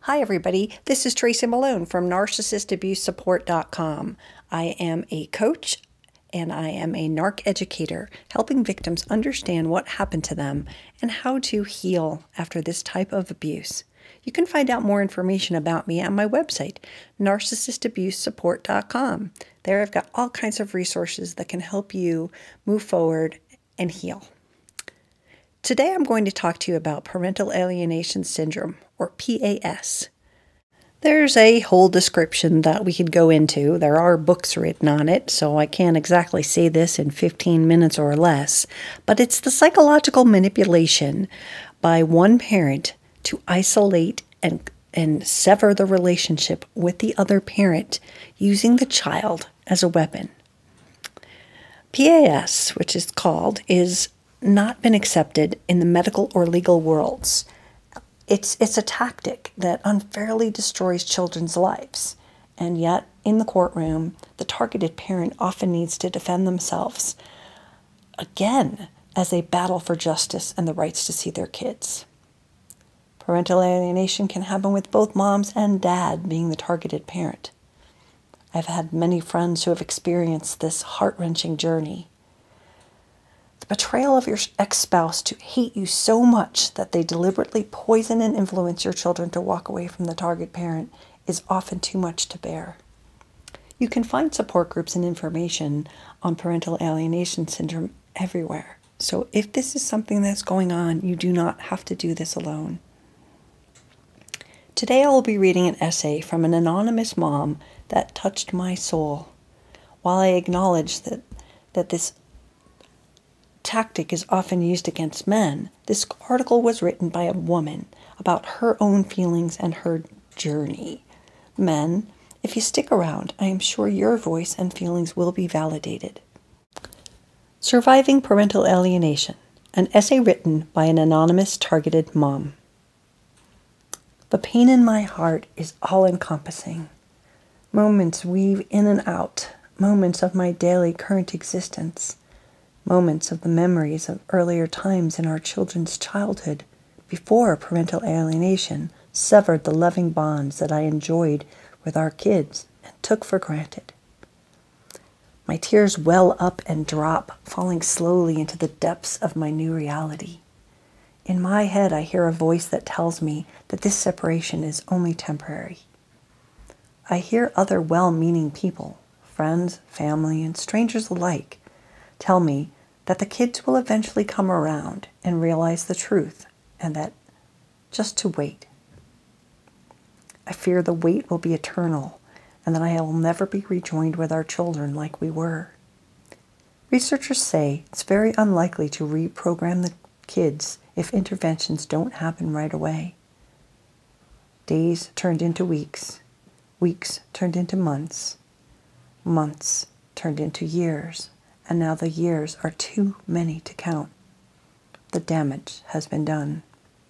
Hi, everybody. This is Tracy Malone from NarcissistAbuseSupport.com. I am a coach and I am a NARC educator, helping victims understand what happened to them and how to heal after this type of abuse. You can find out more information about me on my website, NarcissistAbuseSupport.com. There I've got all kinds of resources that can help you move forward and heal. Today I'm going to talk to you about parental alienation syndrome, or PAS. There's a whole description that we could go into. There are books written on it, so I can't exactly say this in 15 minutes or less, but it's the psychological manipulation by one parent to isolate and sever the relationship with the other parent using the child as a weapon. PAS, which is called, is not been accepted in the medical or legal worlds. It's a tactic that unfairly destroys children's lives, and yet in the courtroom, the targeted parent often needs to defend themselves again as they battle for justice and the rights to see their kids. Parental alienation can happen with both moms and dad being the targeted parent. I've had many friends who have experienced this heart-wrenching journey. The betrayal of your ex-spouse to hate you so much that they deliberately poison and influence your children to walk away from the target parent is often too much to bear. You can find support groups and information on parental alienation syndrome everywhere. So if this is something that's going on, you do not have to do this alone. Today I will be reading an essay from an anonymous mom that touched my soul. While I acknowledge that this tactic is often used against men, this article was written by a woman about her own feelings and her journey. Men, if you stick around, I am sure your voice and feelings will be validated. Surviving Parental Alienation, an essay written by an anonymous targeted mom. The pain in my heart is all-encompassing. Moments weave in and out, moments of my daily current existence, moments of the memories of earlier times in our children's childhood before parental alienation severed the loving bonds that I enjoyed with our kids and took for granted. My tears well up and drop, falling slowly into the depths of my new reality. In my head, I hear a voice that tells me that this separation is only temporary. I hear other well-meaning people, friends, family, and strangers alike, tell me that the kids will eventually come around and realize the truth, and that just to wait. I fear the wait will be eternal, and that I will never be rejoined with our children like we were. Researchers say it's very unlikely to reprogram the kids if interventions don't happen right away. Days turned into weeks, weeks turned into months, months turned into years, and now the years are too many to count. The damage has been done.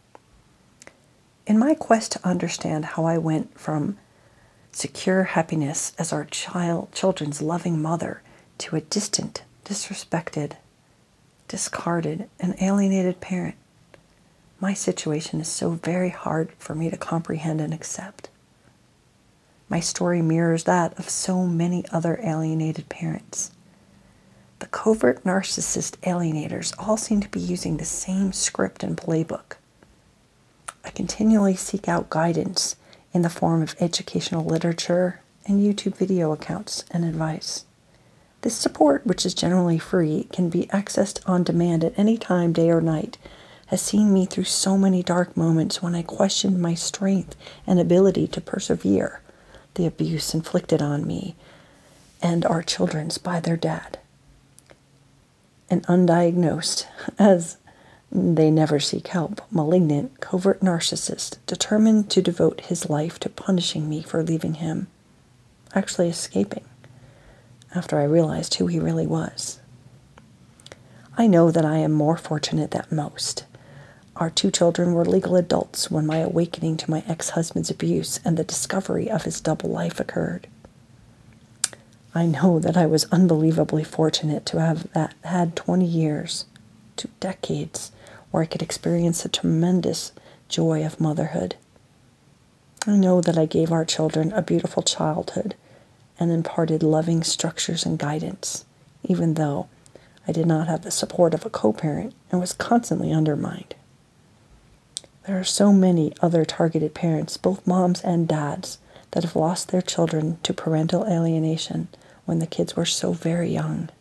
In my quest to understand how I went from secure happiness as our children's loving mother to a distant, disrespected, discarded, and alienated parent, my situation is so very hard for me to comprehend and accept. My story mirrors that of so many other alienated parents. The covert narcissist alienators all seem to be using the same script and playbook. I continually seek out guidance in the form of educational literature and YouTube video accounts and advice. This support, which is generally free, can be accessed on demand at any time, day or night, has seen me through so many dark moments when I questioned my strength and ability to persevere the abuse inflicted on me and our children's by their dad. An undiagnosed, as they never seek help, malignant, covert narcissist determined to devote his life to punishing me for leaving him, actually escaping, after I realized who he really was. I know that I am more fortunate than most. Our 2 children were legal adults when my awakening to my ex-husband's abuse and the discovery of his double life occurred. I know that I was unbelievably fortunate to have had 20 years, 2 decades, where I could experience the tremendous joy of motherhood. I know that I gave our children a beautiful childhood and imparted loving structures and guidance, even though I did not have the support of a co-parent and was constantly undermined. There are so many other targeted parents, both moms and dads, that have lost their children to parental alienation when the kids were so very young.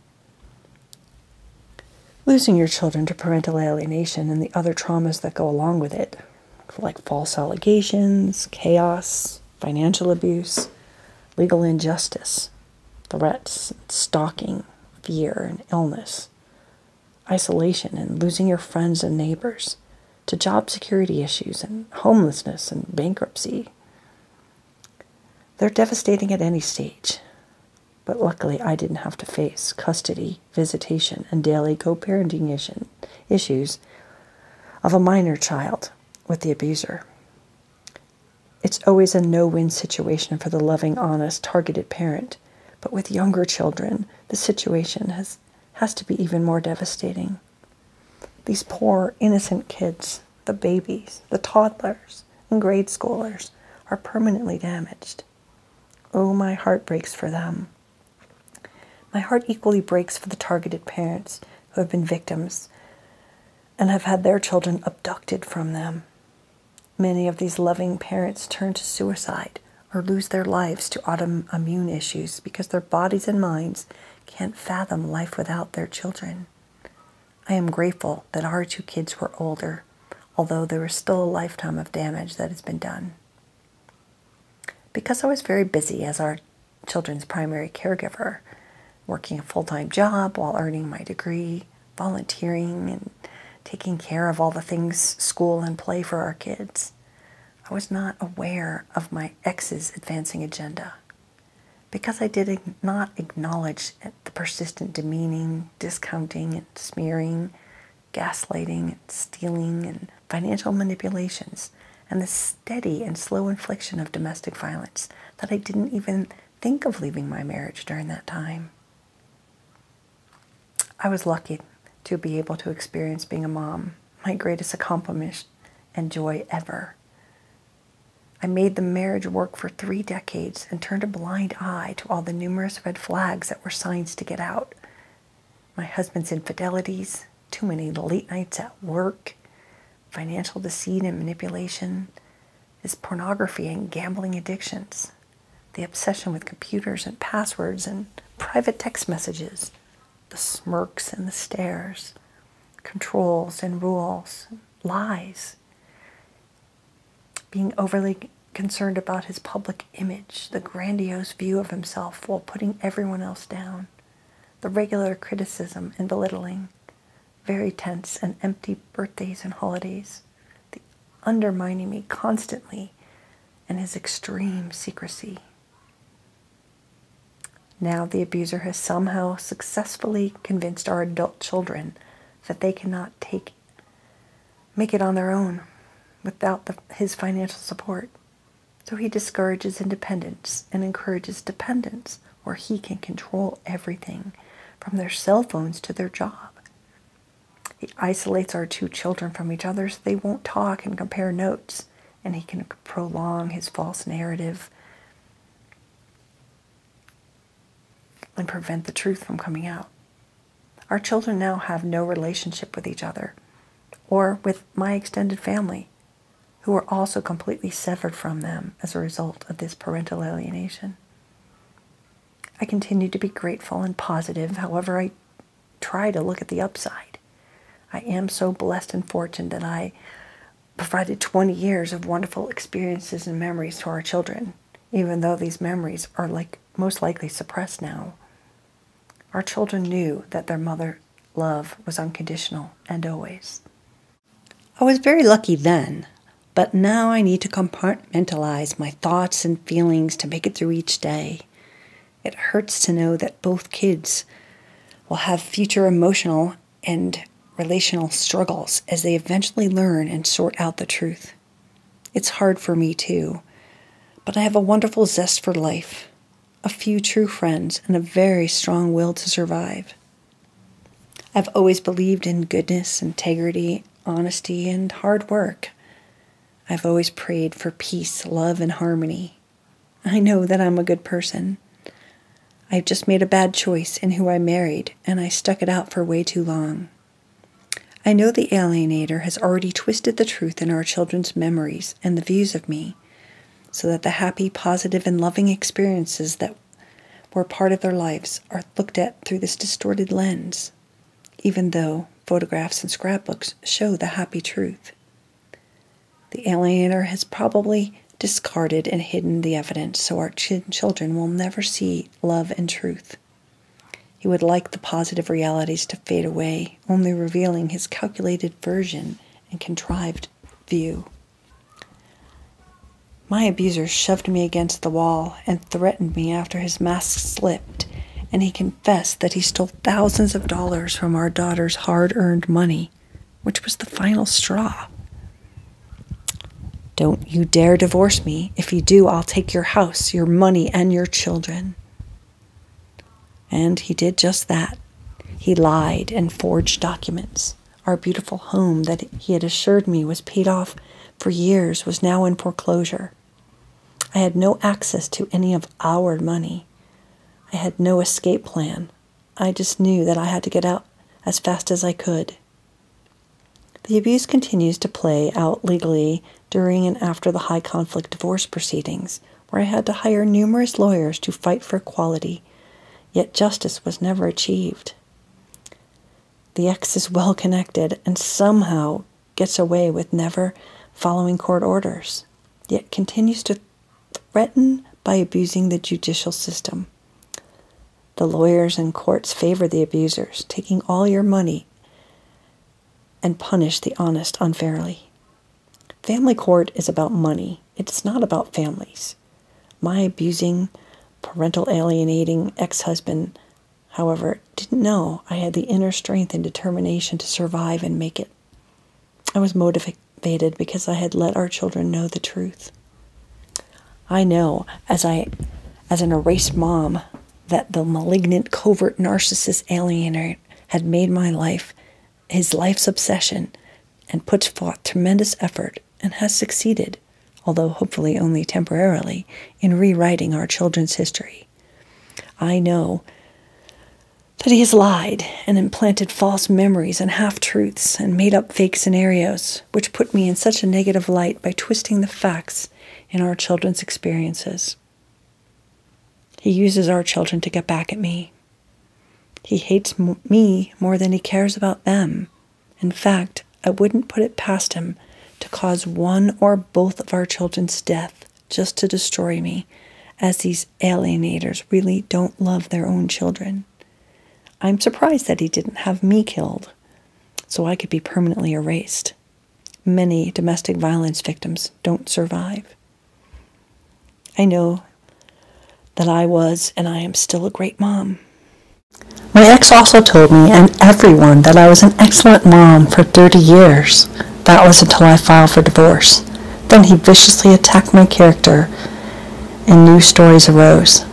Losing your children to parental alienation and the other traumas that go along with it, like false allegations, chaos, financial abuse, legal injustice, threats, stalking, fear and illness, isolation and losing your friends and neighbors, to job security issues and homelessness and bankruptcy. They're devastating at any stage, but luckily I didn't have to face custody, visitation, and daily co-parenting issues of a minor child with the abuser. It's always a no-win situation for the loving, honest, targeted parent, but with younger children, the situation has to be even more devastating. These poor, innocent kids, the babies, the toddlers, and grade schoolers are permanently damaged. Oh, my heart breaks for them. My heart equally breaks for the targeted parents who have been victims and have had their children abducted from them. Many of these loving parents turn to suicide or lose their lives to autoimmune issues because their bodies and minds can't fathom life without their children. I am grateful that our two kids were older, although there is still a lifetime of damage that has been done. Because I was very busy as our children's primary caregiver, working a full-time job while earning my degree, volunteering, and taking care of all the things, school and play for our kids, I was not aware of my ex's advancing agenda. Because I did not acknowledge the persistent demeaning, discounting, and smearing, gaslighting, and stealing, and financial manipulations, and the steady and slow infliction of domestic violence, that I didn't even think of leaving my marriage during that time. I was lucky to be able to experience being a mom, my greatest accomplishment and joy ever. I made the marriage work for 3 decades and turned a blind eye to all the numerous red flags that were signs to get out. My husband's infidelities, too many late nights at work, financial deceit and manipulation, his pornography and gambling addictions, the obsession with computers and passwords and private text messages, the smirks and the stares, controls and rules, lies, being overly concerned about his public image, the grandiose view of himself while putting everyone else down, the regular criticism and belittling, very tense and empty birthdays and holidays, the undermining me constantly, and his extreme secrecy. Now the abuser has somehow successfully convinced our adult children that they cannot make it on their own without his financial support. So he discourages independence and encourages dependence, where he can control everything from their cell phones to their job. He isolates our two children from each other so they won't talk and compare notes, and he can prolong his false narrative and prevent the truth from coming out. Our children now have no relationship with each other or with my extended family, who are also completely severed from them as a result of this parental alienation. I continue to be grateful and positive, however I try to look at the upside. I am so blessed and fortunate that I provided 20 years of wonderful experiences and memories to our children, even though these memories are most likely suppressed now. Our children knew that their mother love was unconditional and always. I was very lucky then, but now I need to compartmentalize my thoughts and feelings to make it through each day. It hurts to know that both kids will have future emotional and relational struggles as they eventually learn and sort out the truth. It's hard for me too, but I have a wonderful zest for life, a few true friends, and a very strong will to survive. I've always believed in goodness, integrity, honesty, and hard work. I've always prayed for peace, love, and harmony. I know that I'm a good person. I've just made a bad choice in who I married, and I stuck it out for way too long. I know the alienator has already twisted the truth in our children's memories and the views of me, so that the happy, positive, and loving experiences that were part of their lives are looked at through this distorted lens, even though photographs and scrapbooks show the happy truth. The alienator has probably discarded and hidden the evidence so our children will never see love and truth. He would like the positive realities to fade away, only revealing his calculated version and contrived view. My abuser shoved me against the wall and threatened me after his mask slipped, and he confessed that he stole thousands of dollars from our daughter's hard-earned money, which was the final straw. "Don't you dare divorce me. If you do, I'll take your house, your money, and your children." And he did just that. He lied and forged documents. Our beautiful home that he had assured me was paid off for years was now in foreclosure. I had no access to any of our money. I had no escape plan. I just knew that I had to get out as fast as I could. The abuse continues to play out legally during and after the high-conflict divorce proceedings, where I had to hire numerous lawyers to fight for equality, yet justice was never achieved. The ex is well-connected and somehow gets away with never following court orders, yet continues to threaten by abusing the judicial system. The lawyers and courts favor the abusers, taking all your money, and punish the honest unfairly. Family court is about money. It's not about families. My abusing, parental alienating ex-husband, however, didn't know I had the inner strength and determination to survive and make it. I was motivated because I had let our children know the truth. I know, as an erased mom, that the malignant, covert narcissist alienator had made my life his life's obsession and puts forth tremendous effort and has succeeded, although hopefully only temporarily, in rewriting our children's history. I know that he has lied and implanted false memories and half-truths and made up fake scenarios, which put me in such a negative light by twisting the facts in our children's experiences. He uses our children to get back at me. He hates me more than he cares about them. In fact, I wouldn't put it past him to cause one or both of our children's death just to destroy me, as these alienators really don't love their own children. I'm surprised that he didn't have me killed, so I could be permanently erased. Many domestic violence victims don't survive. I know that I was and I am still a great mom. My ex also told me and everyone that I was an excellent mom for 30 years. That was until I filed for divorce. Then he viciously attacked my character and new stories arose.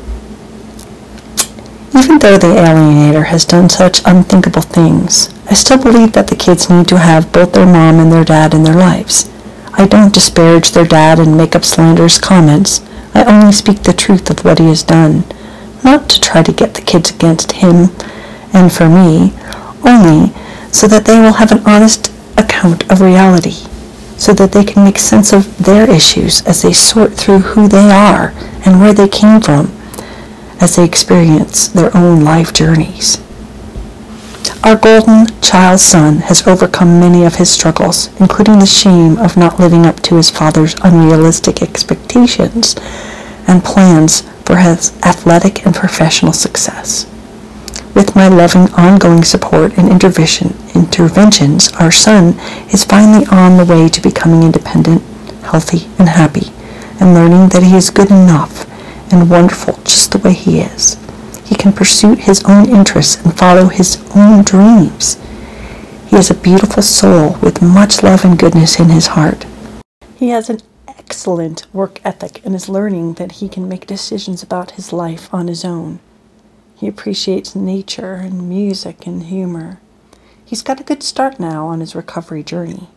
Even though the alienator has done such unthinkable things, I still believe that the kids need to have both their mom and their dad in their lives. I don't disparage their dad and make up slanderous comments. I only speak the truth of what he has done, not to try to get the kids against him and for me, only so that they will have an honest account of reality, so that they can make sense of their issues as they sort through who they are and where they came from as they experience their own life journeys. Our golden child son has overcome many of his struggles, including the shame of not living up to his father's unrealistic expectations and plans for his athletic and professional success. With my loving ongoing support and interventions, our son is finally on the way to becoming independent, healthy, and happy, and learning that he is good enough and wonderful just the way he is. He can pursue his own interests and follow his own dreams. He is a beautiful soul with much love and goodness in his heart. He has an excellent work ethic and is learning that he can make decisions about his life on his own. He appreciates nature and music and humor. He's got a good start now on his recovery journey.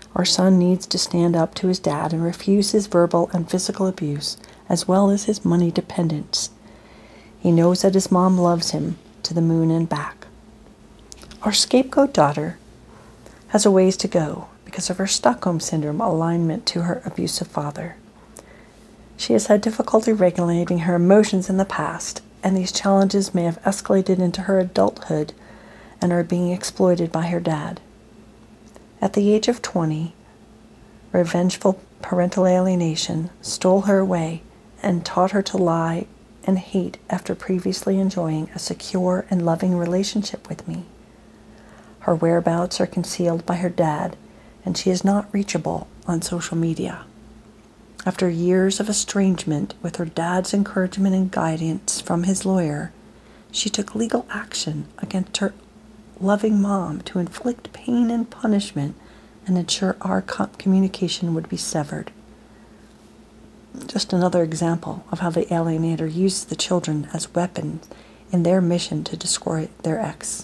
Our son needs to stand up to his dad and refuse his verbal and physical abuse, as well as his money dependence. He knows that his mom loves him to the moon and back. Our scapegoat daughter has a ways to go because of her Stockholm Syndrome alignment to her abusive father. She has had difficulty regulating her emotions in the past, and these challenges may have escalated into her adulthood and are being exploited by her dad. At the age of 20, revengeful parental alienation stole her away and taught her to lie and hate after previously enjoying a secure and loving relationship with me. Her whereabouts are concealed by her dad, and she is not reachable on social media. After years of estrangement, with her dad's encouragement and guidance from his lawyer, she took legal action against her loving mom to inflict pain and punishment and ensure our communication would be severed. Just another example of how the alienator uses the children as weapons in their mission to destroy their ex.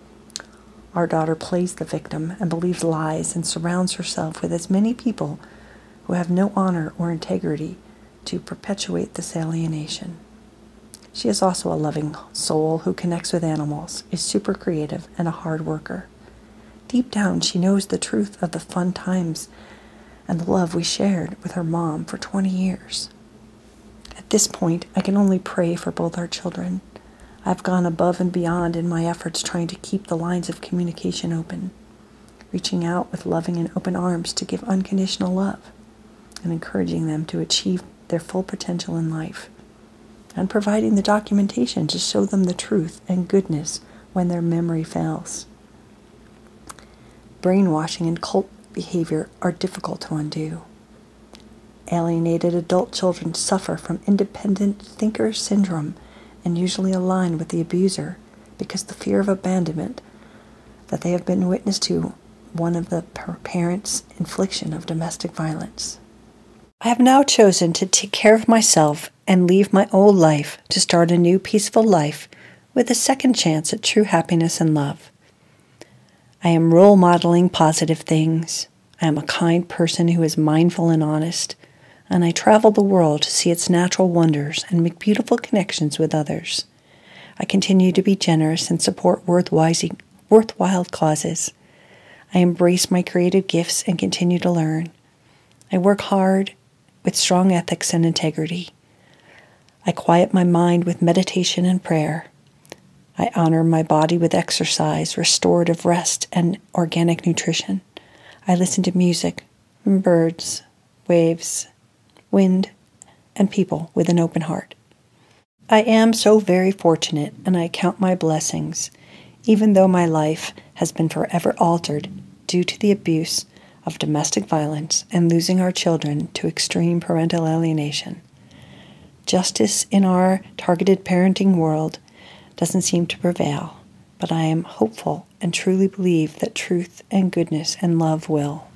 Our daughter plays the victim and believes lies and surrounds herself with as many people who have no honor or integrity to perpetuate this alienation. She is also a loving soul who connects with animals, is super creative, and a hard worker. Deep down, she knows the truth of the fun times and the love we shared with her mom for 20 years. At this point, I can only pray for both our children. I've gone above and beyond in my efforts trying to keep the lines of communication open, reaching out with loving and open arms to give unconditional love, and encouraging them to achieve their full potential in life, and providing the documentation to show them the truth and goodness when their memory fails. Brainwashing and cult behavior are difficult to undo. Alienated adult children suffer from independent thinker syndrome and usually align with the abuser because the fear of abandonment that they have been witness to one of the parents' infliction of domestic violence. I have now chosen to take care of myself and leave my old life to start a new peaceful life with a second chance at true happiness and love. I am role modeling positive things. I am a kind person who is mindful and honest, and I travel the world to see its natural wonders and make beautiful connections with others. I continue to be generous and support worthwhile causes. I embrace my creative gifts and continue to learn. I work hard with strong ethics and integrity. I quiet my mind with meditation and prayer. I honor my body with exercise, restorative rest, and organic nutrition. I listen to music, birds, waves, wind, and people with an open heart. I am so very fortunate, and I count my blessings, even though my life has been forever altered due to the abuse of domestic violence and losing our children to extreme parental alienation. Justice in our targeted parenting world doesn't seem to prevail, but I am hopeful and truly believe that truth and goodness and love will.